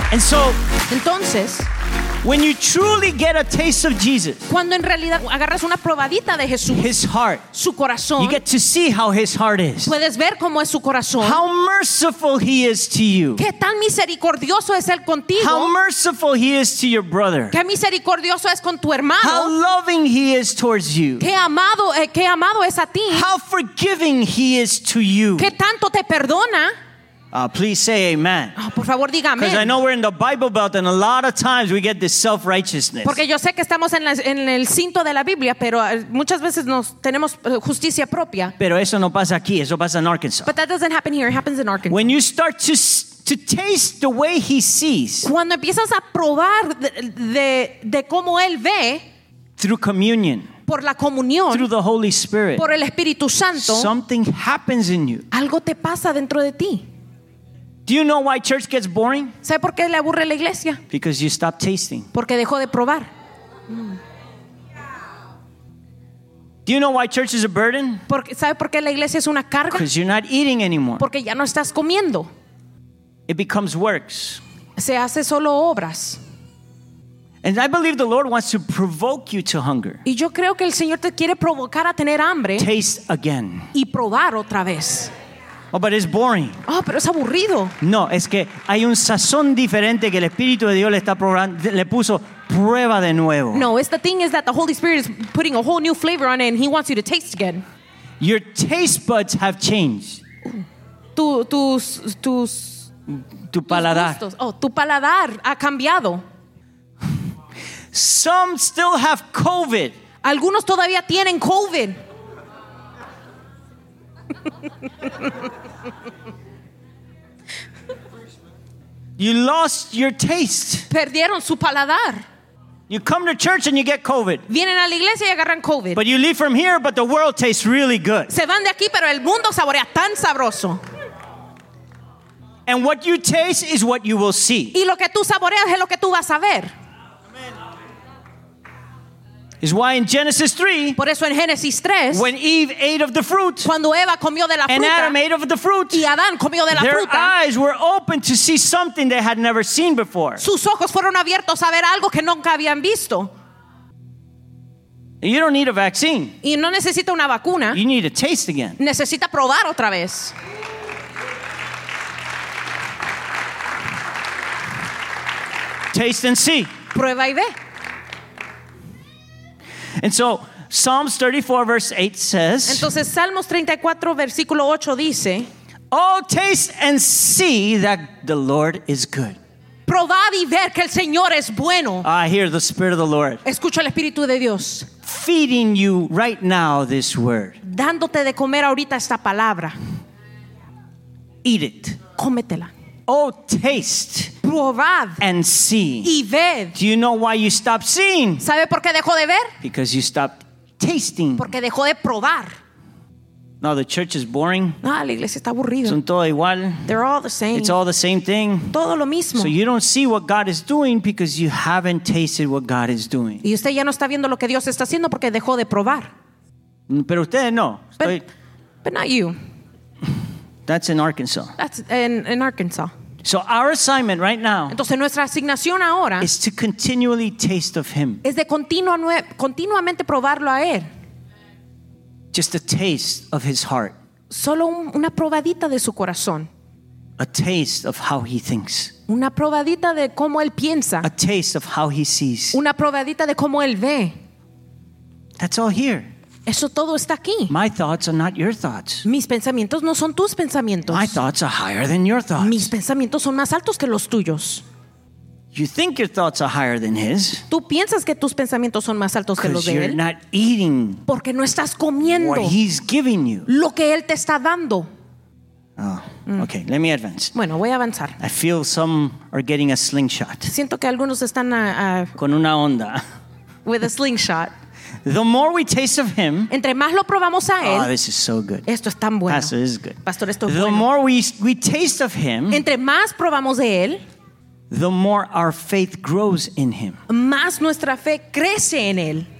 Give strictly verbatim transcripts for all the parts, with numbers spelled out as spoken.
And so, Entonces, when you truly get a taste of Jesus, cuando en realidad agarras una probadita de Jesús, his heart, su corazón, you get to see how his heart is. puedes ver cómo es su corazón. How merciful he is to you. Qué tan misericordioso es él contigo. How merciful he is to your brother. Qué misericordioso es con tu How hermano. loving he is towards you. Qué amado, eh, qué amado es a ti. How forgiving he is to you. Qué tanto te perdona. Uh, please say amen. Oh, por favor, dígame. Because I know we're in the Bible Belt and a lot of times we get this self-righteousness. Porque yo sé que estamos en, la, en el cinto de la Biblia, pero muchas veces nos tenemos justicia propia. Pero eso no pasa aquí, eso pasa en Arkansas. But that doesn't happen here, it happens in Arkansas. When you start to to taste the way he sees Cuando empiezas a probar de, de, de cómo él ve through communion, por la comunión, through the Holy Spirit, por el Espíritu Santo, something happens in you. algo te pasa dentro de ti. Do you know why church gets boring? ¿Sabe por qué le aburre la iglesia? Because you stop tasting. Porque dejó de probar. Do you know why church is a burden? Porque, ¿sabe por qué la iglesia es una carga? Because you're not eating anymore. Porque ya no estás comiendo. It becomes works. Se hace solo obras. And I believe the Lord wants to provoke you to hunger. Y yo creo que el Señor te quiere provocar a tener hambre Taste again. y probar otra vez. Oh, but it's boring. Oh, pero es aburrido. No, es que hay un sazón diferente que el Espíritu de Dios le está probando, le puso prueba de nuevo. No, it's the thing is that the Holy Spirit is putting a whole new flavor on it and He wants you to taste again. Your taste buds have changed. Tu, tus, tus, Tu tus paladar. gustos. Oh, tu paladar ha cambiado. Some still have COVID. Algunos todavía tienen COVID. You lost your taste. Perdieron su paladar. You come to church and you get COVID. Vienen a la iglesia y agarran COVID. But you leave from here, but the world tastes really good. Se van de aquí, pero el mundo saborea tan sabroso. And what you taste is what you will see. Y lo que tú saboreas es lo que tú vas a ver. Is why in Genesis three, Por eso en Génesis tres, when Eve ate of the fruit cuando Eva comió de la and Adam fruta ate of the fruit, y Adán comió de la their fruta, eyes were open to see something they had never seen before. sus ojos fueron abiertos a ver algo que nunca habían visto. You don't need a vaccine. Y no necesita una vacuna, You need to taste again. necesita probar otra vez. Taste and see. Prueba y ve. And so Psalms thirty-four verse eight says, Entonces Salmos treinta y cuatro versículo ocho dice: "Oh, taste and see that the Lord is good." probad y ver que el Señor es bueno. I hear the Spirit of the Lord Escucho el Espíritu de Dios feeding you right now this word. dándote de comer ahorita esta palabra. Eat it. Cómetela. Oh, taste Probad and see. y ved. Do you know why you stopped seeing? ¿Sabe por qué dejó de ver? Because you stopped tasting. Porque dejó de probar. No, the church is boring. Ah, la iglesia está aburrida. Son todo igual. They're all the same. It's all the same thing. Todo lo mismo. So you don't see what God is doing because you haven't tasted what God is doing. Y usted ya no está viendo lo que Dios está haciendo porque dejó de probar. Pero ustedes no. Estoy, But, but not you. that's in Arkansas. That's in, in Arkansas. So our assignment right now Entonces nuestra asignación ahora is to continually taste of Him. es de continua, continuamente probarlo a Él. Just a taste of His heart. Solo un, una probadita de su corazón. A taste of how He thinks. Una probadita de cómo Él piensa. A taste of how He sees. Una probadita de cómo Él ve. That's all here. Eso todo está aquí. My thoughts are not your thoughts. Mis pensamientos no son tus pensamientos. My thoughts are higher than your Mis thoughts. pensamientos son más altos que los tuyos. You think your thoughts are higher than His Tú piensas que tus pensamientos son más altos que los because de you're Él not eating porque no estás comiendo what He's giving you. lo que Él te está dando. Oh, okay, let me advance. Bueno, voy a avanzar. I feel some are getting a slingshot. Siento que algunos están a, a, Con una onda. with a slingshot. The more we taste of Him, Entre más lo probamos a oh, Él, this is so good. esto es tan bueno. Pastor, this is good. Pastor, esto es The bueno. more we, we taste of Him, Entre más probamos de Él, the more our faith grows in Him. más nuestra fe crece en Él.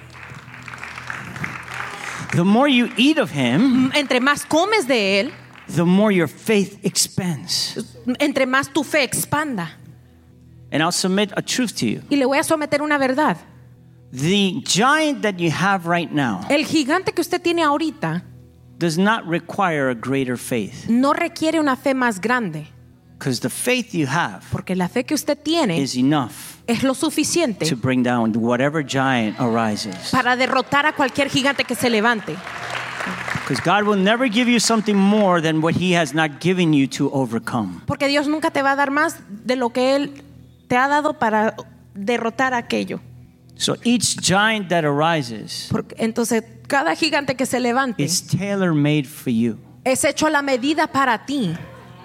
The more you eat of Him, Entre más comes de Él, the more your faith expands. entre más tu fe expanda. And I'll submit a truth to you. Y le voy a someter una verdad. The giant that you have right now El gigante que usted tiene ahorita does not require a greater faith. no requiere una fe más grande, Because the faith you have porque la fe que usted tiene is enough es lo suficiente to bring down whatever giant arises. para derrotar a cualquier gigante que se levante. Because God will never give you something more than what He has not given you to overcome. Porque Dios nunca te va a dar más de lo que Él te ha dado para derrotar aquello. So each giant that arises Porque, entonces, cada gigante que se levante is tailor-made for you es hecho a la medida para ti.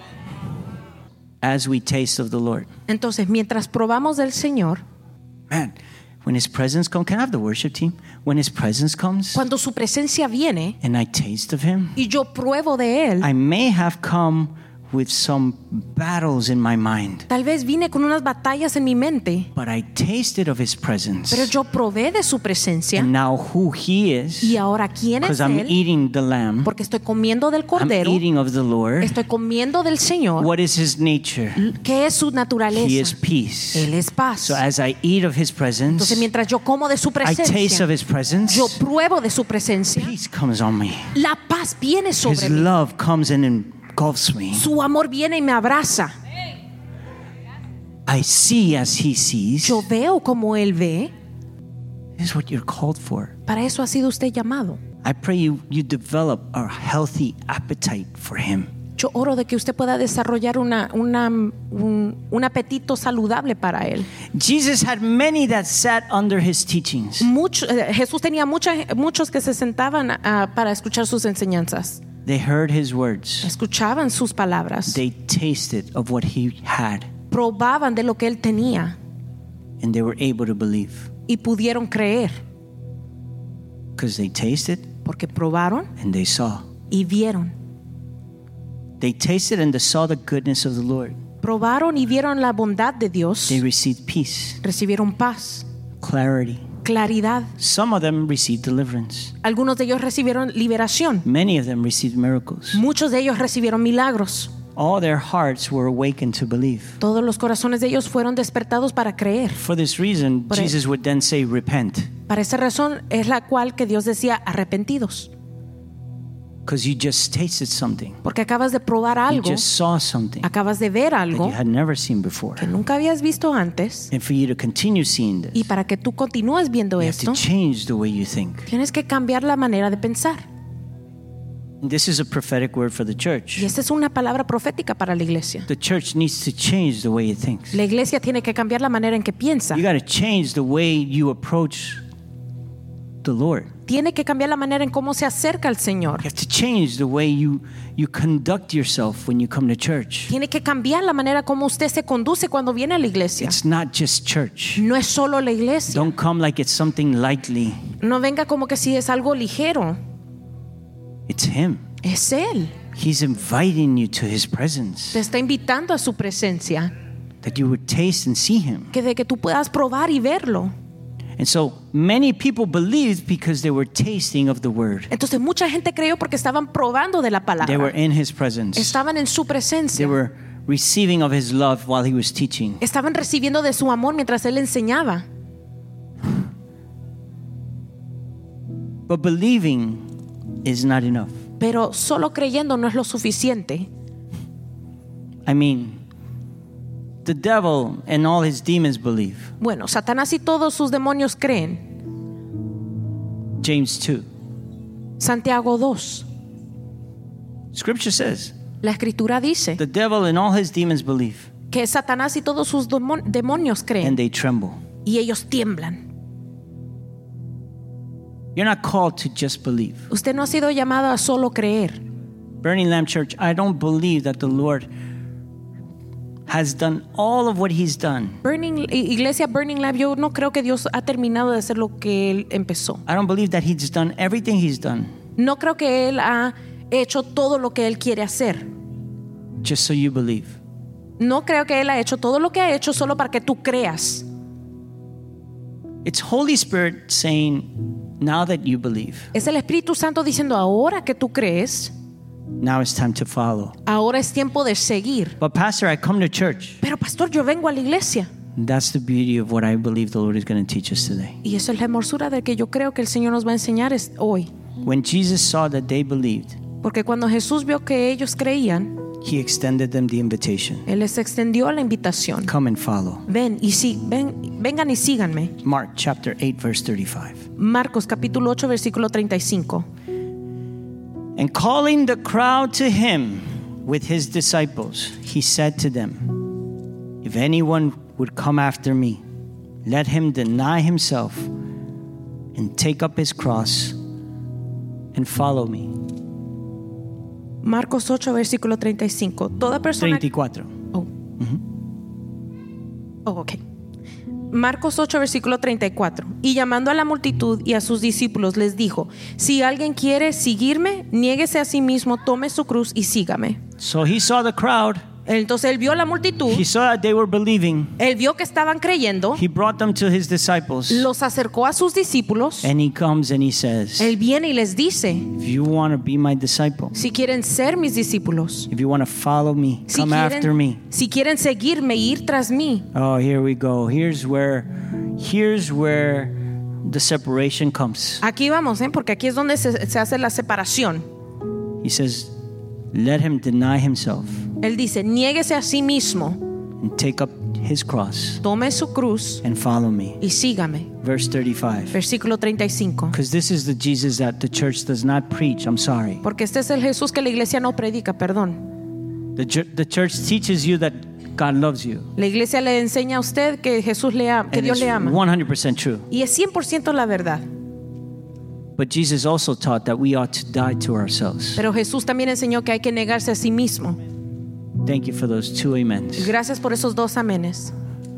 as we taste of the Lord. Entonces, mientras probamos del Señor, Man, when His presence comes, can I have the worship team? When His presence comes cuando su presencia viene and I taste of Him, y yo pruebo de Él, I may have come with some battles in my mind, tal vez vine con unas batallas en mi mente, but I tasted of His presence. pero yo probé de su presencia. And now who He is, Y ahora, ¿quién es because I'm Él? eating the lamb, Porque estoy comiendo del I'm Cordero, eating of the Lord. estoy comiendo del Señor. What is His nature? ¿Qué es su He is naturaleza? peace. Él es paz. So as I eat of His presence, Entonces, mientras yo como de su I taste presencia, of His presence, yo pruebo de su presencia, peace comes on me. la paz viene His sobre mí. love comes and engulfs me. Su amor viene y me abraza. I see as He sees. Yo veo como Él ve. This is what you're called for. Para eso ha sido usted llamado. I pray you, you develop a healthy appetite for Him. Yo oro de que usted pueda desarrollar una, una, un, un apetito saludable para Él. Jesus had many that sat under His teachings. Mucho, eh, Jesús tenía mucha, muchos que se sentaban ah, para escuchar sus enseñanzas. They heard His words. Escuchaban sus palabras. They tasted of what He had, Probaban de lo que Él tenía and they were able to believe. y pudieron creer. Because they tasted Porque probaron and they saw. y vieron. They tasted and they saw the goodness of the Lord. Probaron y vieron la bondad de Dios. They received peace, Recibieron paz, clarity. claridad. Some of them received deliverance. Algunos de ellos recibieron liberación. Many of them received miracles. Muchos de ellos recibieron milagros. All their hearts were awakened to believe. Todos los corazones de ellos fueron despertados para creer. For this reason, Por Jesus would then say, repent, Para esa razón es la cual que Dios decía arrepentidos. because you just tasted something. Porque acabas de probar You algo, just saw something acabas de ver that algo you had never seen before. que nunca habías visto antes. And for you to continue seeing this, Y para que tú continúes viendo you have to esto, change the way you think. tienes que cambiar la manera de pensar. And this is a prophetic word for the church. Y esta es una palabra profética para la iglesia. The church needs to change the way it thinks. La iglesia tiene que cambiar la manera en que piensa. You got to change the way you approach the Lord. Tiene que cambiar la manera en cómo se acerca al Señor. You have to change the way you, you conduct yourself when you come to church. Tiene que cambiar la manera como usted se conduce cuando viene a la iglesia. It's not just church. No es solo la iglesia. Don't come like it's something lightly. No venga como que si es algo ligero. It's Him. Es Él. He's inviting you to His presence, Te está invitando a su presencia. that you would taste and see Him. Que de que tú puedas probar y verlo. And so many people believed because they were tasting of the word. Entonces mucha gente creyó porque estaban probando de la They were palabra. in His presence. Estaban en su They presencia. were receiving of His love while He was teaching. Estaban recibiendo de su amor mientras Él enseñaba. But believing is not enough. Pero solo creyendo no es lo suficiente. I mean, the devil and all his demons believe. Bueno, Satanás y todos sus demonios creen. James two. Santiago dos. Scripture says, La escritura dice the devil and all his demons believe, que Satanás y todos sus demon- demonios and creen they tremble. y ellos tiemblan. You're not called to just believe. Usted no ha sido llamado a solo creer. Burning Lamb Church, I don't believe that the Lord has done all of what He's done. Burning, Iglesia Burning Lab, yo no creo que Dios ha terminado de hacer lo que Él empezó. I don't believe that He's done everything He's done No creo que Él ha hecho todo lo que Él quiere hacer. just so you believe. No creo que Él ha hecho todo lo que ha hecho solo para que tú creas. It's Holy Spirit saying, now that you believe, Es el Espíritu Santo diciendo, ahora que tú crees, Now it's time to follow. Ahora es tiempo de seguir. But Pastor, I come to church. Pero pastor, yo vengo a la iglesia. That's the beauty of what I believe the Lord is going to teach us today. Y eso es la hermosura de que yo creo que el Señor nos va a enseñar es hoy. When Jesus saw that they believed, Porque cuando Jesús vio que ellos creían, He extended them the invitation. Él les extendió la invitación. Come and follow. Ven y sí, ven, vengan y síganme. Mark chapter eight verse thirty-five. Marcos capítulo ocho versículo treinta y cinco. And calling the crowd to him with his disciples, he said to them, if anyone would come after me, let him deny himself and take up his cross and follow me. Marcos ocho versículo treinta y cinco. Toda persona thirty-four. Oh. Oh, ok. Marcos ocho versículo treinta y cuatro. Y llamando a la multitud y a sus discípulos les dijo: si alguien quiere seguirme, niéguese a sí mismo, tome su cruz y sígame. So he saw the crowd. Entonces él vio la multitud. He saw that they were believing. Él vio que estaban creyendo. He brought them to his disciples. Los acercó a sus discípulos. And he comes and he says, Él viene y les dice: if you want to be my disciple, si quieren ser mis discípulos, if you want to follow me, si come after me. quieren, si quieren seguirme e ir tras mí. Oh, here we go. Here's where, here's where the separation comes. Aquí vamos, ¿eh? Porque aquí es donde se, se hace la separación. He says, let him deny himself Él dice: niéguese a sí mismo, and take up his cross tome su cruz and follow me. y sígame. Verse thirty-five. Versículo treinta y cinco. Because this is the Jesus that the church does not preach. I'm sorry. Porque este es el Jesús que la iglesia no predica, perdón. The, chu- the church teaches you that God loves you. La iglesia le enseña a usted que Jesús le ama, que And Dios it's le ama. one hundred percent true. Y es cien por ciento la verdad. But Jesus also taught that we ought to die to ourselves. Pero Jesús también enseñó que hay que negarse a sí mismo. Thank you for those two amens. Gracias por esos dos amenes.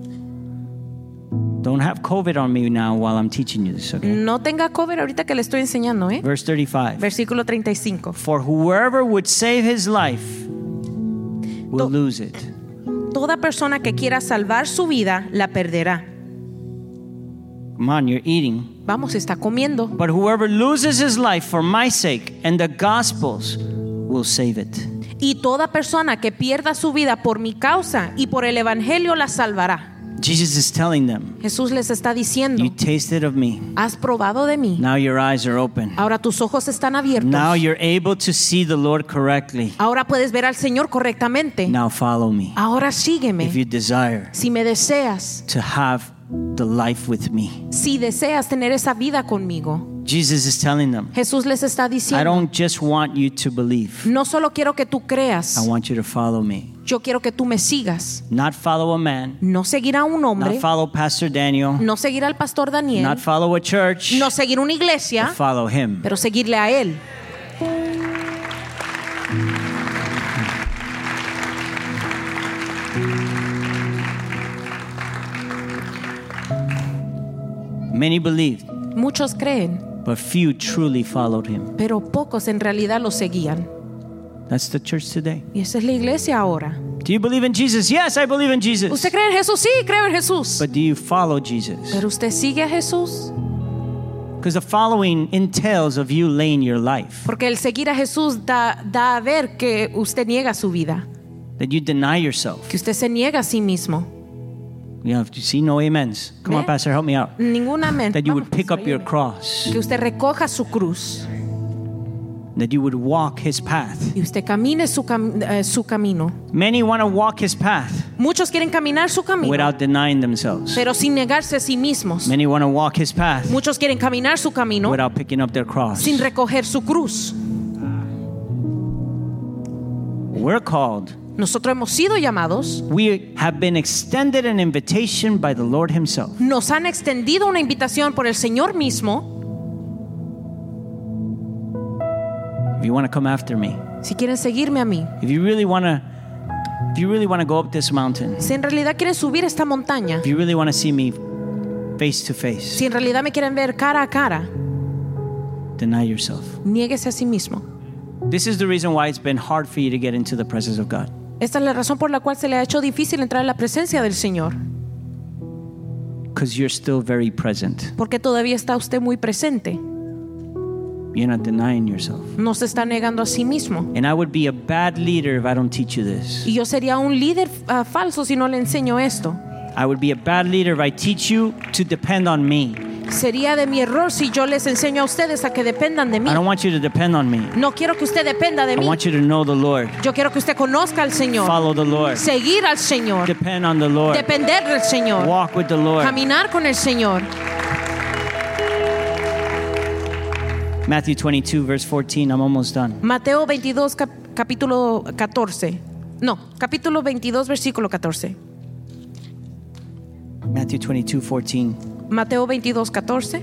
Don't have COVID on me now while I'm teaching you this, okay? No tenga cover ahorita que le estoy enseñando, ¿eh? Verse thirty-five. Versículo treinta y cinco. For whoever would save his life will To- lose it. Toda persona que quiera salvar su vida la perderá. Come on, you're eating. Vamos, está comiendo. But whoever loses his life for my sake and the gospel's will save it. Y toda persona que pierda su vida por mi causa y por el evangelio la salvará. Jesus is telling them, Jesús les está diciendo: you tasted of me. has probado de mí. Now your eyes are open. Ahora tus ojos están abiertos. Now you're able to see the Lord correctly. Ahora puedes ver al Señor correctamente. Now follow me. Ahora sígueme. If you desire Si me deseas, to have the life with me. si deseas tener esa vida conmigo. Jesus is telling them, Jesús les está I diciendo: don't just want you to believe. no solo quiero que tú creas, I want you to follow me. yo quiero que tú me sigas. Not follow a man, No seguir a un hombre, not follow Pastor Daniel, no seguir al pastor Daniel, not follow a church, no seguir una iglesia, but follow him. pero seguirle a él. Many believed, Muchos creen, but few truly followed him. pero pocos en realidad lo seguían. That's the church today. Y esa es la iglesia ahora. Do you believe in Jesus? Yes, I believe in Jesus. ¿Usted cree en Jesús? Sí, creo en Jesús. But do you follow Jesus? ¿Pero usted sigue a Jesús? Because the following entails of you laying your life, Porque el seguir a Jesús da, da a ver que usted niega su vida, that you deny yourself. que usted se niega a sí mismo. You have to see no amens. Come on, ¿Ve? Pastor, help me out. Ninguna mente. That you would pick up your cross, Que usted recoja su cruz that you would walk his path. y usted camine su, cam- eh, su camino. Many want to walk his path Muchos quieren caminar su camino, without denying themselves. pero sin negarse a sí mismos. Many want to walk his path Muchos quieren caminar su camino without picking up their cross. sin recoger su cruz. We're called. Nosotros hemos sido llamados, We have been extended an invitation by the Lord himself. nos han extendido una invitación por el Señor mismo. If you want to come after me, Si quieren seguirme a mí, if you really want to if you really want to go up this mountain, si en realidad quieren subir esta montaña, if you really want to see me face to face, si en realidad me quieren ver cara a cara, deny yourself. niéguese a sí mismo. This is the reason why it's been hard for you to get into the presence of God. Esta es la razón por la cual se le ha hecho difícil entrar en la presencia del Señor, Because you're still very present. porque todavía está usted muy presente. You're not denying yourself. No se está negando a sí mismo. And I would be a bad leader if I don't teach you this. Y yo sería un líder uh, falso si no le enseño esto. I would be a bad leader if I teach you to depend on me. Sería de mi error si yo les enseño a ustedes a que dependan de mí. I don't want you to depend on me. No quiero que usted dependa de I mí. want you to know the Lord. Yo quiero que usted conozca al Señor. Follow the Lord. Seguir al Señor. Depend on the Lord. Depender del Señor. Walk with the Lord. Caminar con el Señor. Matthew twenty-two, verse fourteen. I'm almost done. Mateo veintidós, cap- capítulo catorce. No, capítulo veintidós, versículo catorce. Matthew twenty-two, fourteen. Mateo veintidós, catorce.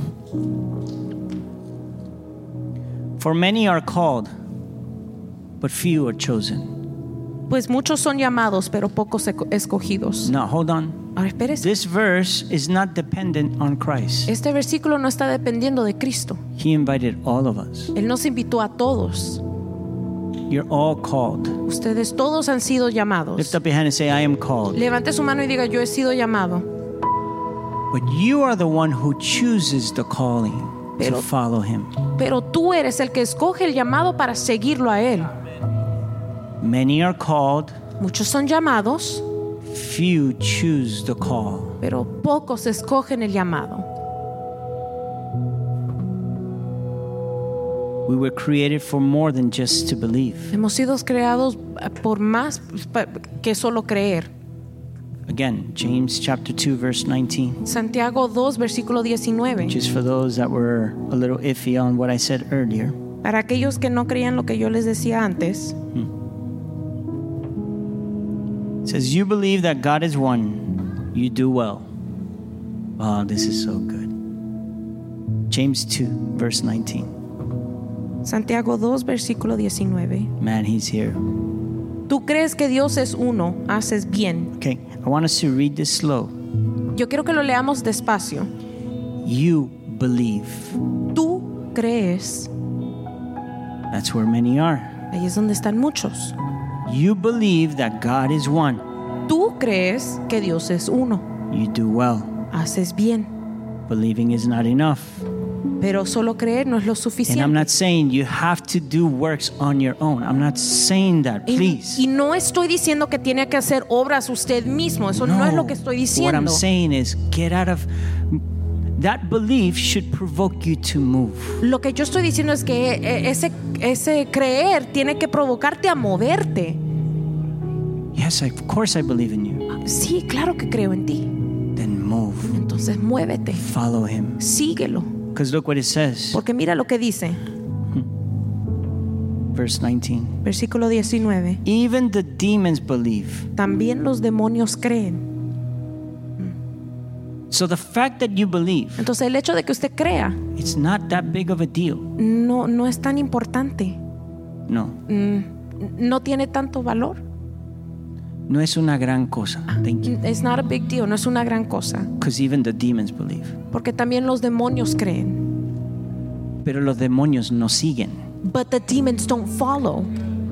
For many are called, but few are chosen. Pues muchos son llamados, pero pocos eco- escogidos. Now, hold on. Ahora espérese. This verse is not dependent on Christ. Este versículo no está dependiendo de Cristo. He invited all of us. Él nos invitó a todos. You're all called. Ustedes todos han sido llamados. Lift up your hand and say, I am called. Levante su mano y diga, yo he sido llamado. But you are the one who chooses the calling to Pero- follow him. Pero tú eres el que escoge el llamado para seguirlo a Él. Many are called, Muchos son llamados, few choose the call. pero pocos escogen el llamado. We were created for more than just to believe. Hemos sido creados por más que solo creer. Again, James chapter two, verse nineteen. Santiago dos, versículo diecinueve. Just for those that were a little iffy on what I said earlier. Para aquellos que no creían lo que yo les decía antes. It says, you believe that God is one, you do well. Oh, this is so good. James two, verse nineteen. Santiago dos, versículo diecinueve. Man, he's here. Tú crees que Dios es uno, haces bien. Okay, I want us to read this slow. Yo quiero que lo leamos despacio. You believe. Tú crees. That's where many are. Ahí es donde están muchos. You believe that God is one. Tú crees que Dios es uno. You do well. Haces bien. Believing is not enough. Pero solo creer no es lo And I'm suficiente. not saying you have to do works on your own. I'm not saying that, Y, please. y no estoy diciendo que tiene que hacer obras usted mismo. Eso no, es lo que estoy What I'm diciendo. saying is get out of that belief should provoke you to move. Lo que yo estoy diciendo es que eh, ese, ese creer tiene que provocarte a moverte. Yes, I, of course I believe in you. Sí, claro que creo en ti. Then move. Entonces muévete. Follow him. Síguelo. Because look what it says. Porque mira lo que dice. Verse nineteen. Versículo diecinueve. Even the demons believe. También los demonios creen. So the fact that you believe, Entonces el hecho de que usted crea it's not that big of a deal. no, no es tan importante. No. Mm, no tiene tanto valor. No es una gran cosa. Thank you. It's not a big deal, no es una gran cosa. Because even the demons believe. Porque también los demonios creen. Pero los demonios no siguen. But the demons don't follow.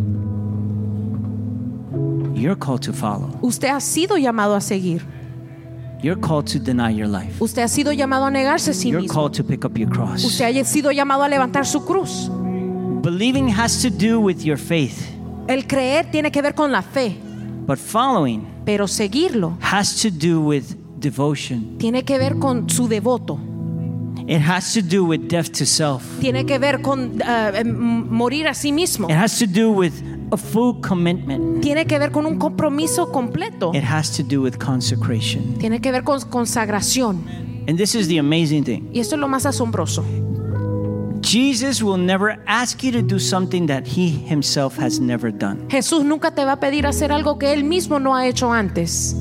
You're called to follow. Usted ha sido llamado a seguir. You're called to deny your life. Usted ha sido llamado a negarse a sí You're mismo. called to pick up your cross. Usted ha sido llamado a levantar su cruz. Believing has to do with your faith, El creer tiene que ver con la fe, but following pero seguirlo has to do with devotion. tiene que ver con su devoto. It has to do with death to self. Tiene que ver con uh, em, morir a sí mismo. It has to do with a full commitment. Tiene que ver con un compromiso completo. It has to do with consecration. Tiene que ver con consagración. And this is the amazing thing. Y esto es lo más asombroso. Jesus will never ask you to do something that he himself has never done. Jesús nunca te va a pedir hacer algo que él mismo no ha hecho antes.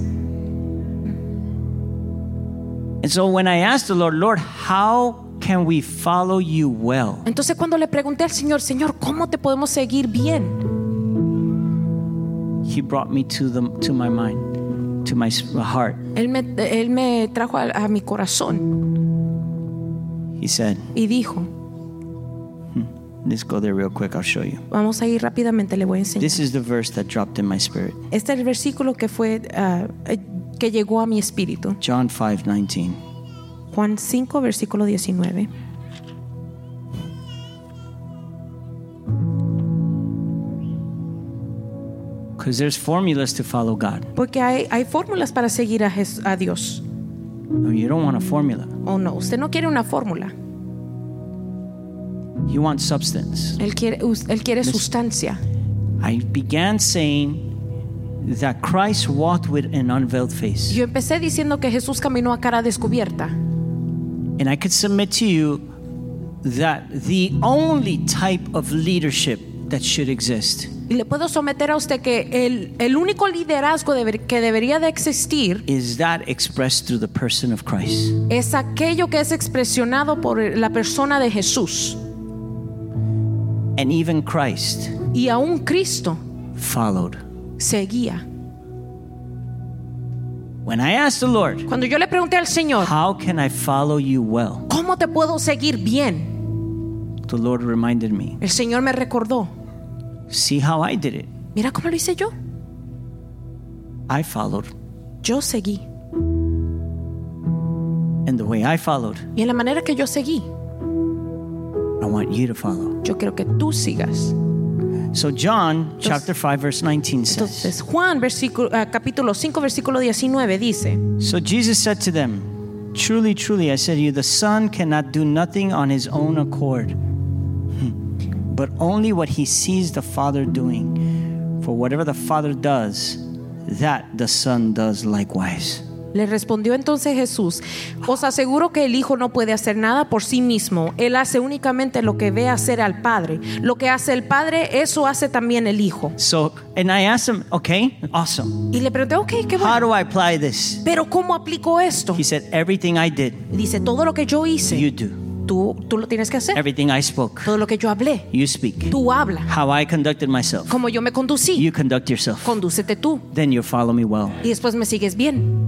And so when I asked the Lord, Lord, how can we follow you well? Entonces cuando le pregunté al Señor, Señor, ¿cómo te podemos seguir bien? He brought me to the to my mind, to my heart. Él me, él me trajo a, a mi corazón He said, y dijo, let's go there real quick, I'll show you. vamos a ir rápidamente, le voy a enseñar. This is the verse that dropped in my spirit. Este es el versículo que fue uh, que llegó a mi espíritu. John five nineteen. Juan cinco, versículo diecinueve. Because there's formulas to follow God. Porque hay, hay fórmulas para seguir a, Jes- a Dios. I mean, you don't want a formula. ¿O no? Usted no quiere una fórmula. You want substance. Él quiere, us- él quiere sustancia. I began saying that Christ walked with an unveiled face. Yo empecé diciendo que Jesús caminó a cara descubierta. And I could submit to you that the only type of leadership that should exist Y le puedo someter a usted que el, el único liderazgo deber- que debería de existir is that expressed through the person of Christ. es aquello que es expresionado por la persona de Jesús. And even Christ Y aún Cristo followed. seguía. When I asked the Lord, Cuando yo le pregunté al Señor, how can I follow you well? ¿cómo te puedo seguir bien? The Lord reminded me, El Señor me recordó, see how I did it. mira cómo lo hice yo. I followed. Yo seguí. And the way I followed, Y en la manera que yo seguí, I want you to follow. yo quiero que tú sigas. So John chapter five verse nineteen says, Entonces Juan versículo, uh, capítulo cinco versículo diecinueve dice, so Jesus said to them, truly, truly, I say to you, the Son cannot do nothing on his own accord, but only what he sees the Father doing. For whatever the Father does, that the Son does likewise. le respondió entonces Jesús, os aseguro que el Hijo no puede hacer nada por sí mismo. Él hace únicamente lo que ve hacer al Padre. Lo que hace el Padre, eso hace también el Hijo. So, and I asked him, okay, awesome. Y le pregunté, ok, qué How bueno. do I apply this? Pero ¿cómo aplico esto? He said, everything I did, Dice, todo lo que yo hice, you do. tú, tú lo tienes que hacer. Everything I spoke, Todo lo que yo hablé, you speak. tú habla. How I conducted myself, Como yo me conducí, you conduct yourself. condúcete tú. Then you'll follow me well. Y después me sigues bien.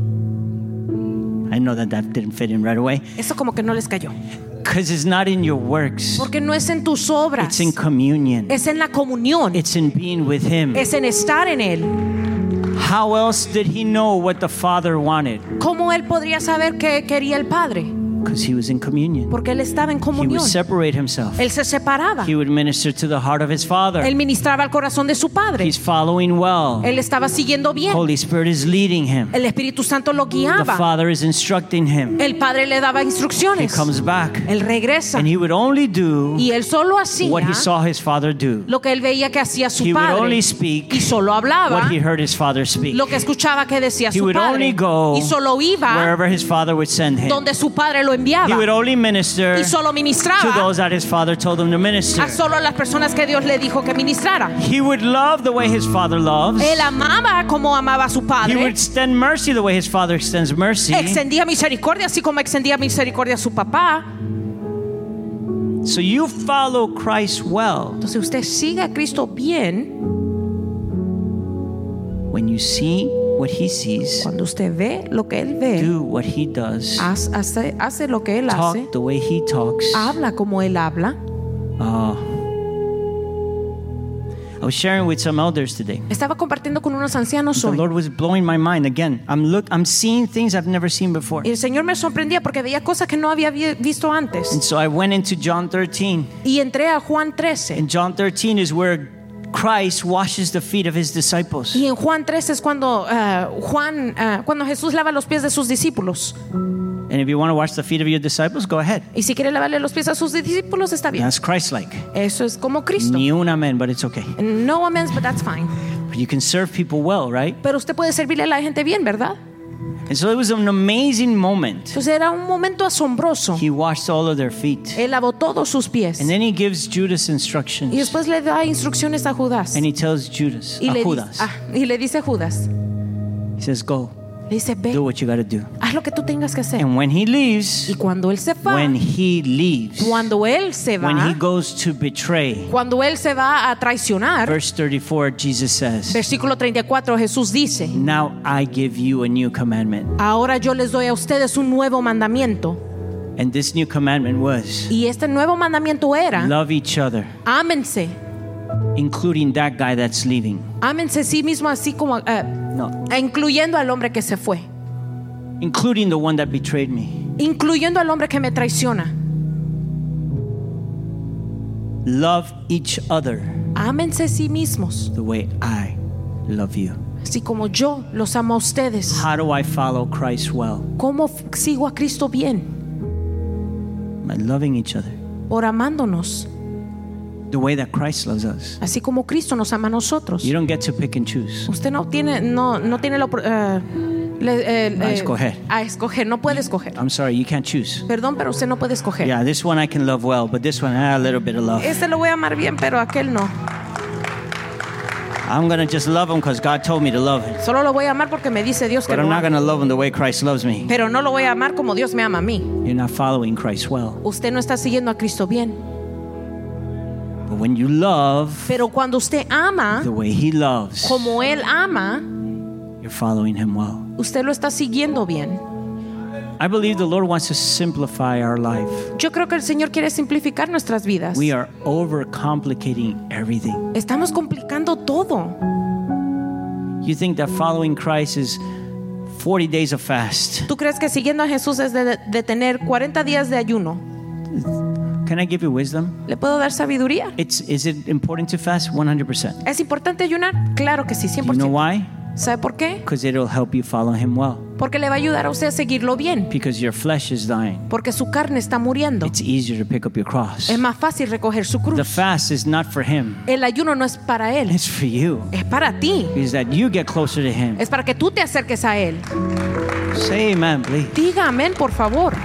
I know that that didn't fit in right away. Eso como que no les cayó. Because it's not in your works. Porque no es en tus obras. It's in communion. Es en la comunión. It's in being with Him. Es en estar en Él. How else did He know what the Father wanted? ¿Cómo Él podría saber qué quería el Padre? Because He was in communion. Porque Él estaba en He comunión. would separate Himself. Él se separaba. He would minister to the heart of His Father. Él ministraba al corazón de su Padre. He's following well. Él estaba siguiendo bien. Holy Spirit is leading Him. El Espíritu Santo lo The guiaba. Father is instructing Him. El Padre le daba He instrucciones. comes back. Él regresa. And He would only do Y Él solo hacía what He saw His Father do. lo que Él veía que hacía su He would Padre. only speak Y solo hablaba what He heard His Father speak. lo que escuchaba que decía He su would only Padre. go Y solo iba wherever His Father would send Him. donde su Padre lo enviaba. He would only minister Y solo to ministraba those that His Father told Him to minister. a solo las personas que Dios le dijo que ministrara. He would love the way His Father loves. Él amaba como amaba a su He Padre. would extend mercy the way His Father extends mercy. Extendía misericordia así como extendía misericordia a su papá. So you follow Christ well Entonces usted sigue a Cristo bien when you see what He sees, cuando usted ve lo que Él ve, do what He does, hace, hace, hace lo que Él hace, talk the way He talks. habla como Él habla. Uh, I was sharing with some elders today. Estaba compartiendo con unos ancianos The hoy. Lord was blowing my mind again. I'm look. I'm seeing things I've never seen before. Y el Señor me sorprendía porque veía cosas que no había vi- visto antes. And so I went into John thirteen. Y entré a Juan trece. And John thirteen is where Christ washes the feet of His disciples. Y en Juan trece es cuando uh, Juan, uh, cuando Jesús lava los pies de sus discípulos. And if you want to wash the feet of your disciples, go ahead. Y si quiere lavarle los pies a sus discípulos, está bien. That's Christ-like. Eso es como Cristo. Ni un amen, but it's okay. No amens, but that's fine. But you can serve people well, right? Pero usted puede servirle a la gente bien, ¿verdad? And so it was an amazing moment. Entonces era un momento asombroso. He washed all of their feet. Él lavó todos sus pies. And then he gives Judas Y instructions. después le da instrucciones a Judas. And he tells Judas, Y a le, Judas, dice, ah, y le dice a Judas, he says, go, le dice, ve, do what you got to do. haz lo que tú tengas que hacer. And when he leaves, Y cuando él se va, when he leaves, cuando él se when he va, goes to betray, cuando él se va a traicionar, verse thirty-four, Jesus says, versículo treinta y cuatro, Jesús dice, now I give you a new commandment. ahora yo les doy a ustedes un nuevo mandamiento. And this new commandment was, Y este nuevo mandamiento era, love each other, ámense, including that guy that's leaving. ámense sí mismo así como, eh, No, incluyendo al hombre que se fue, including the one that betrayed me. incluyendo al hombre que me traiciona. Love each other Ámense sí mismos, the way I love you. Así como yo los amo a ustedes. How do I follow Christ well? ¿Cómo f- sigo a Cristo bien? By loving each other Por amándonos, the way that Christ loves us. así como Cristo nos ama a nosotros. You don't get to pick and choose. Usted no tiene, no, no tiene la, opor- eh, le- eh, A eh, escoger. A escoger, no puede escoger. I'm sorry, you can't choose. Perdón, pero usted no puede escoger. Yeah, this one I can love well, but this one, ah, a little bit of love. Este lo voy a amar bien, pero aquel no. I'm going to just love him because God told me to love him. Solo lo voy a amar porque me dice Dios que But lo I'm not amo. going to love him the way Christ loves me. Pero no lo voy a amar como Dios me ama a mí. You're not following Christ well. Usted no está siguiendo a Cristo bien. But when you love Pero cuando usted ama the way he loves, como Él ama, you're following him well. usted lo está siguiendo bien. I believe the Lord wants to simplify our life. Yo creo que el Señor quiere simplificar nuestras vidas. We are overcomplicating everything. Estamos complicando todo. You think that following Christ is forty days of fast. ¿Tú crees que siguiendo a Jesús es de, de tener cuarenta días de ayuno? Can I give you wisdom? ¿Le puedo dar sabiduría? It's, is it important to fast? one hundred percent. ¿Es importante ayunar? Claro que sí, cien You por know ciento. why? ¿Sabe por qué? Because it'll help you follow him well. Porque le va a ayudar a usted a seguirlo bien. Because your flesh is dying. Porque su carne está muriendo. It's easier to pick up your cross. Es más fácil recoger su The cruz. fast is not for him. El ayuno no es para Él, It's for you. es para ti. Because that you get closer to him. Es para que tú te acerques a Él. Say amen, please. Diga amén, por favor.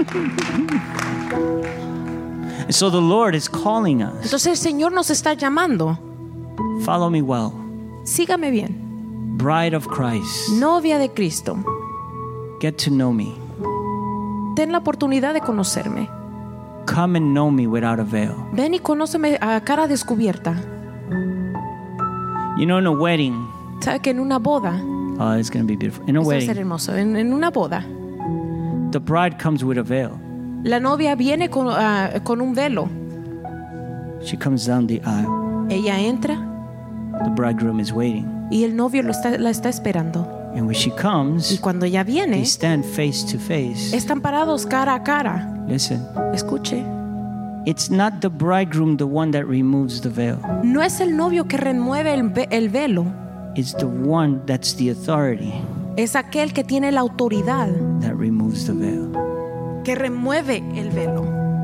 And so the Lord is calling us. Entonces el Señor nos está llamando. Follow me well. Sígame bien. Bride of Christ. Novia de Cristo. Get to know me. Ten la oportunidad de conocerme. Come and know me without a veil. Ven y conóceme a cara descubierta. You know, in a wedding, ¿Sabe que en una boda, oh, it's going to be beautiful. In a esto va a ser wedding, hermoso, en, en una boda, the bride comes with a veil. la novia viene con, ah, con un velo. She comes down the aisle. Ella entra The bridegroom is waiting. y el novio lo está, la está esperando. And when she Y comes, cuando ella viene, they stand face to face. están parados cara a cara. Listen, Escuche, it's not the bridegroom the one that removes the veil. no es el novio que remueve el, ve- el velo, It's the one that's the authority es aquel que tiene la autoridad that removes the veil. que remueve el velo.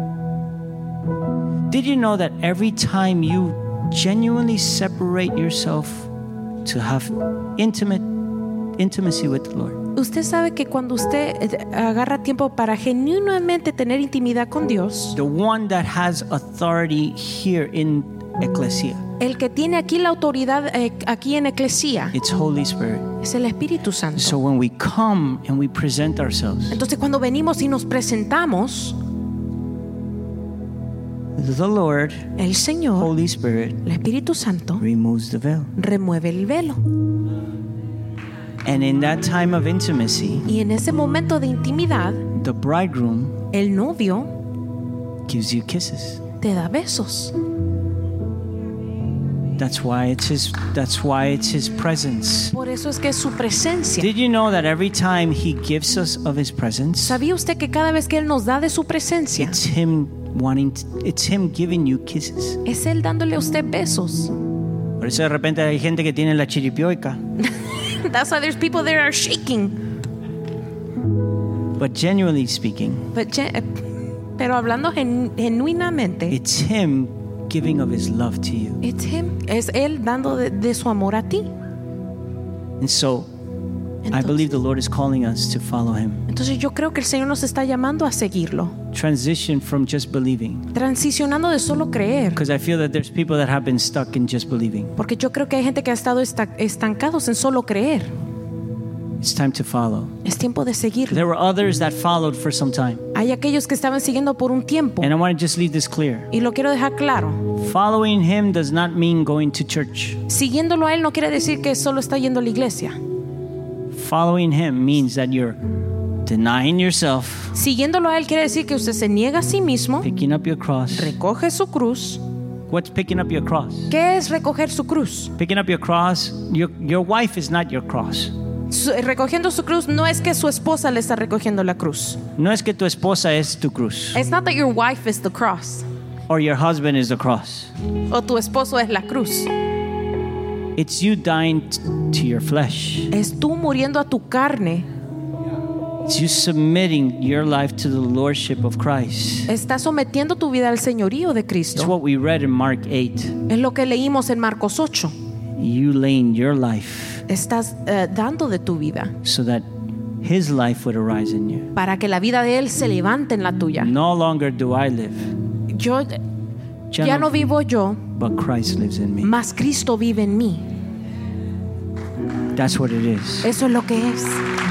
Did you know that every time you genuinely separate yourself to have intimate intimacy with the Lord, Usted sabe que cuando usted eh, agarra tiempo para genuinamente tener intimidad con Dios, the one that has authority here in Ecclesia, el que tiene aquí la autoridad eh, aquí en Eclesia it's Holy Spirit. es el Espíritu Santo. So when we come and we present ourselves, Entonces cuando venimos y nos presentamos, the Lord, el Señor, Holy Spirit, el Espíritu Santo, removes the veil. remueve el velo. And in that time of intimacy, Y en ese momento de intimidad, the bridegroom el novio gives you kisses. te da besos. That's why it's his that's why it's his presence. Por eso es que es su presencia. Did you know that every time he gives us of his presence, ¿Sabía usted que cada vez que Él nos da de su presencia, it's him wanting to, it's him giving you kisses? es Él dándole a usted besos? Por eso de repente hay gente que tiene la chiripioica. That's why there's people that are shaking. But genuinely speaking, But ge- pero hablando gen- genuinamente, it's him giving of his love to you. it's him, es Él dando de, de su amor a ti. And so I Entonces, believe the Lord is calling us to follow him. entonces yo creo que el Señor nos está llamando a seguirlo, Transition from just believing. transicionando de solo creer. Because I feel that there's people that have been stuck in just believing. Porque yo creo que hay gente que ha estado esta- estancados en solo creer. It's time to follow. Es tiempo de seguirlo. There were others that followed for some time. Hay aquellos que estaban siguiendo por un tiempo. And I want to just leave this clear. Y lo quiero dejar claro. Following him does not mean going to church. Siguiéndolo a Él no quiere decir que solo está yendo a la iglesia. Following him means that you're denying yourself, Siguiéndolo a Él quiere decir que usted se niega a sí mismo, picking up your cross. recoge su cruz. What's picking up your cross? ¿Qué es recoger su cruz? Picking up your cross, your, your wife is not your cross. Su- recogiendo su cruz no es que su esposa le está recogiendo la cruz. No es que tu esposa es tu cruz, It's not that your wife is the cross or your husband is the cross. o tu esposo es la cruz. It's you dying t- to your flesh. Es tú muriendo a tu carne. It's you submitting your life to the lordship of Christ. Estás sometiendo tu vida al señorío de It's Cristo. what we read in Mark eight. Es lo que leímos en Marcos ocho. You laying your life Estás eh, dando de tu vida so that his life would arise in you. para que la vida de Él se levante en la tuya. No longer do I live, Yo ya no vivo yo, but Christ lives in me. mas Cristo vive en mí. That's what it is. Eso es lo que es.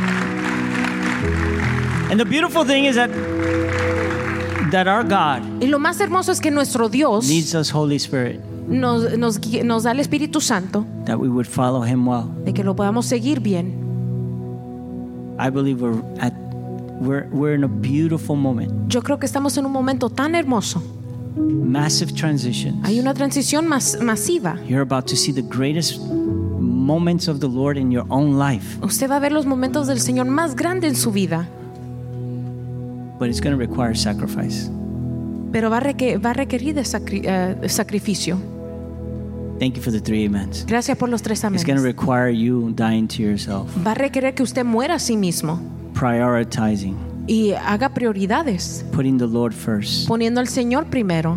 And the beautiful thing is that that our God Y lo más hermoso es que nuestro Dios needs us Holy Spirit, nos, nos, gui- nos da el Espíritu Santo, that we would follow him well. de que lo podamos seguir bien. I believe we're at we're we're in a beautiful moment. Yo creo que estamos en un momento tan hermoso. Massive transitions. Hay una transición mas- masiva. You're about to see the greatest moments of the Lord in your own life, Usted va a ver los momentos del Señor más grandes en su vida, but it's going to require sacrifice. pero va a, reque- va a requerir de sacri- eh, sacrificio. Thank you for the three amens. Gracias por los tres It's going to amenes. require you dying to yourself, Va a requerir que usted muera a sí mismo prioritizing, y haga prioridades, putting the Lord first. poniendo al Señor primero.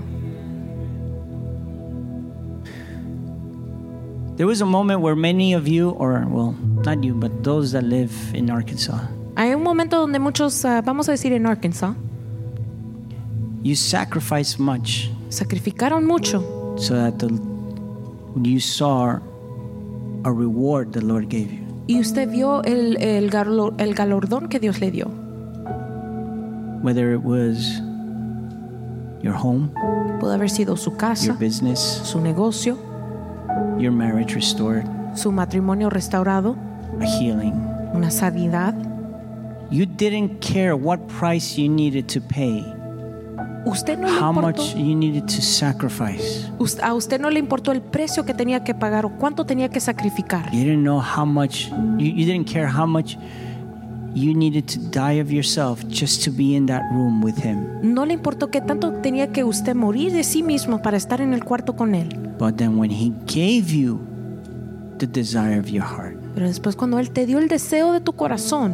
There was a moment where many of you, or well, not you, but those that live in Arkansas, Hay un momento donde muchos, ah, vamos a decir en Arkansas, you sacrificed much sacrificaron mucho so that the, you saw a reward the Lord gave you. y usted vio el, el, galo- el galardón que Dios le dio. Whether it was your home, Pudo haber sido su your casa, business, su negocio, your marriage restored, su matrimonio restaurado, a healing. una sanidad. You didn't care what price you needed to pay, Usted no le how importó, much you needed to sacrifice. us- a usted no le importó el precio que tenía que pagar o cuánto tenía que sacrificar. You didn't know how much, you, you didn't care how much you needed to die of yourself just to be in that room with Him. No le importó que tanto tenía que usted morir de sí mismo para estar en el cuarto con Él. But then when He gave you the desire of your heart, Pero después cuando Él te dio el deseo de tu corazón,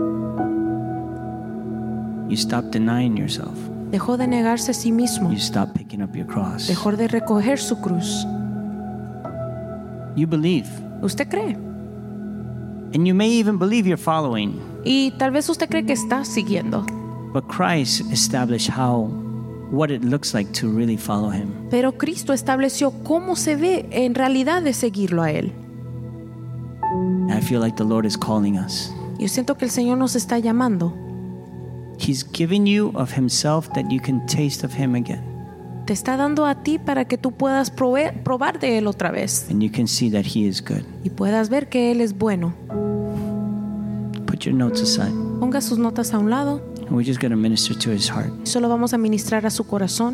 you stopped denying yourself. dejó de negarse a sí mismo, You stopped picking up your cross. dejó de recoger su cruz. You believe. Usted cree. And you may even believe you're following. Y tal vez usted cree que está siguiendo. But Christ established how, what it looks like to really follow Him. Pero Cristo estableció cómo se ve en realidad de seguirlo a Él. And I feel like the Lord is calling us. Yo siento que el Señor nos está llamando. He's given you of Himself that you can taste of Him again. Te está dando a ti para que tú puedas prove- probar de Él otra vez. And you can see that He is good. Y puedas ver que Él es bueno. Put your notes aside. Ponga sus notas a un lado. And we're just going to minister to His heart. Solo vamos a ministrar a su corazón.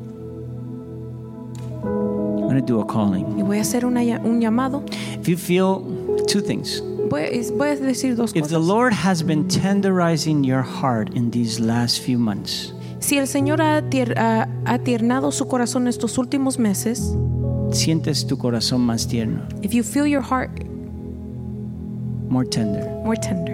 I'm going to do a calling. Y voy a hacer una lla- un llamado. If you feel two things. Voy, voy a decir dos If the cosas. Lord has been tenderizing your heart in these last few months, Si el Señor ha, tier- ha- ha tiernado su corazón estos últimos meses, sientes tu corazón más tierno, if you feel your heart more tender, more tender,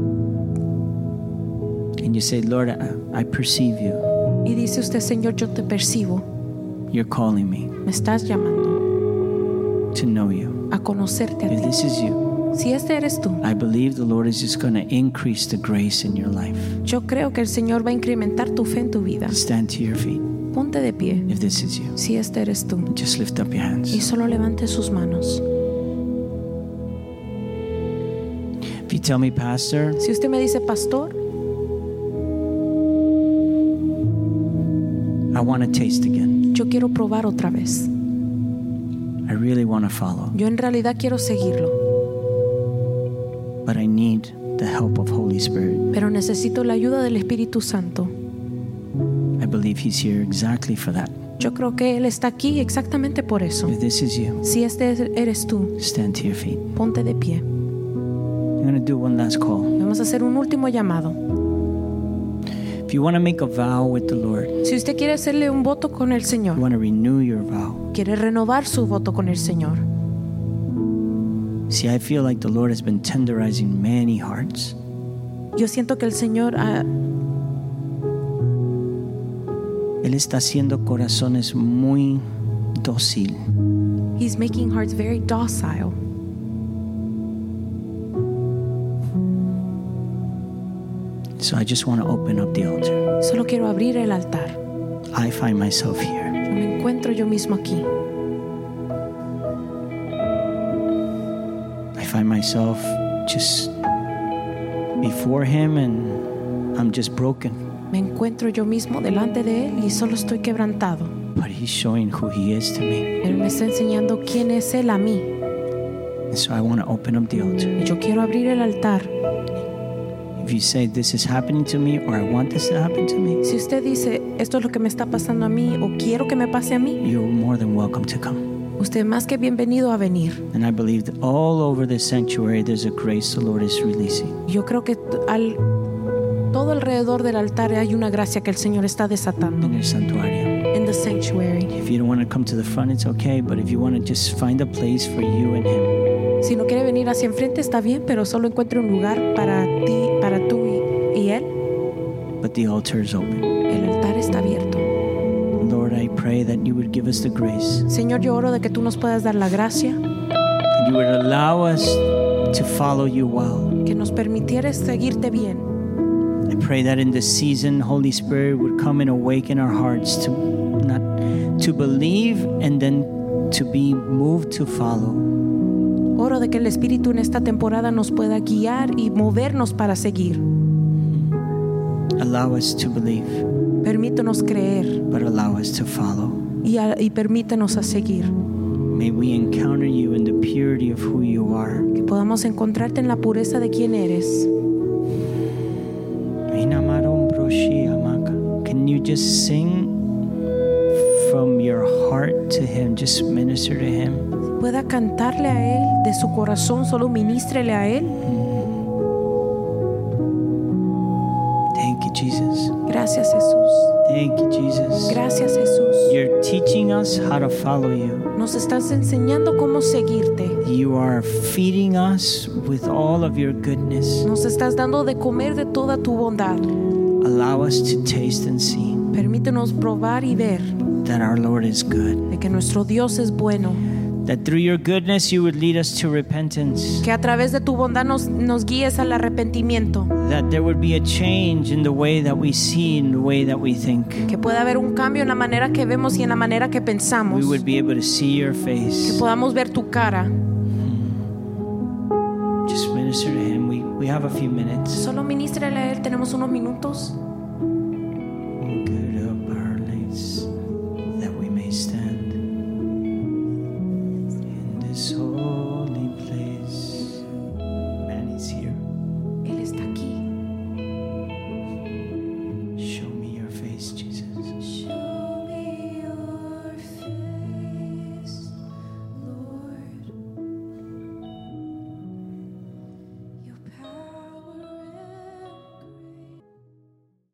and you say, Lord, I, I perceive you. y dice usted, Señor, yo te percibo, You're calling me me estás llamando to know you. a conocerte a If ti. this is you, Si este eres tú, I believe the Lord is just going to increase the grace in your life. yo creo que el Señor va a incrementar tu fe en tu vida. Stand to your feet. Ponte de pie. If this is you, Si este eres tú, just lift up your y hands. solo levante sus manos. If you tell me, Pastor, Si usted me dice, pastor, I want to taste again. yo quiero probar otra vez. I really want to follow, Yo en realidad quiero seguirlo, but I need the help of Holy Spirit. pero necesito la ayuda del Espíritu Santo. I believe He's here exactly for that. Yo creo que Él está aquí exactamente por eso. If this is you, Si este eres tú, stand to your feet. ponte de pie. I'm going to do one last call. Vamos a hacer un último llamado. If you want to make a vow with the Lord, Si usted quiere hacerle un voto con el you Señor, want to renew your vow, quiere renovar su voto con el Señor, See, I feel like the Lord has been tenderizing many hearts. Yo siento que el Señor ha, Él está haciendo corazones muy dócil. He's making hearts very docile. So I just want to open up the altar. Solo quiero abrir el altar. I find myself here. Me encuentro yo mismo aquí. I find myself just before Him and I'm just broken. Me encuentro yo mismo delante de Él y solo estoy quebrantado. But He's showing who He is to me. Él me está enseñando quién es Él a mí. And so I want to open up the altar. Y yo quiero abrir el altar. If you say this is happening to me or I want this to happen to me, Si usted dice, esto es lo que me está pasando a mí o quiero que me pase a mí, you're more than welcome to come. usted es más que bienvenido a venir. And I believe that all over this sanctuary there's a grace the Lord is releasing. Yo creo que al, todo alrededor del altar hay una gracia que el Señor está desatando. In el santuario. In the sanctuary. If you don't want to come to the front, it's okay. But if you want to just find a place for you and Him, Si no quiere venir hacia enfrente está bien, pero solo encuentre un lugar para ti, para tú y, y Él. but the altar is open. El altar está abierto. Lord, I pray that you would give us the grace, Señor, yo oro de que tú nos puedas dar la gracia, that you would allow us to follow you well. que nos permitieras seguirte bien. I pray that in this season, Holy Spirit would come and awaken our hearts to not to believe and then to be moved to follow. Oro de que el Espíritu en esta temporada nos pueda guiar y movernos para seguir. Allow us to believe, Permítenos creer but allow us to follow. y, a, y permítenos a seguir. May we encounter you in the purity of who you are. Que podamos encontrarte en la pureza de quién eres. Can you just sing from your heart to Him? Just minister to Him. Pueda cantarle a Él de su corazón, solo ministrele a Él. Thank you, Jesus. Gracias, Jesús. Thank you, Jesus. Gracias, Jesús. You're teaching us how to follow you. Nos estás enseñando cómo seguirte. You are feeding us with all of your goodness. Nos estás dando de comer de toda tu bondad. Allow us to taste and see Permítenos probar y ver that our Lord is good. de que nuestro Dios es bueno. That through your goodness you would lead us to repentance. Que a través de tu bondad nos, nos guíes al arrepentimiento. That there would be a change in the way that we see, in the way that we think. Que pueda haber un cambio en la manera que vemos y en la manera que pensamos. We would be able to see your Que face. podamos ver tu cara. Just minister to Him. We, we have a few minutes. Solo ministrele a Él, tenemos unos minutos.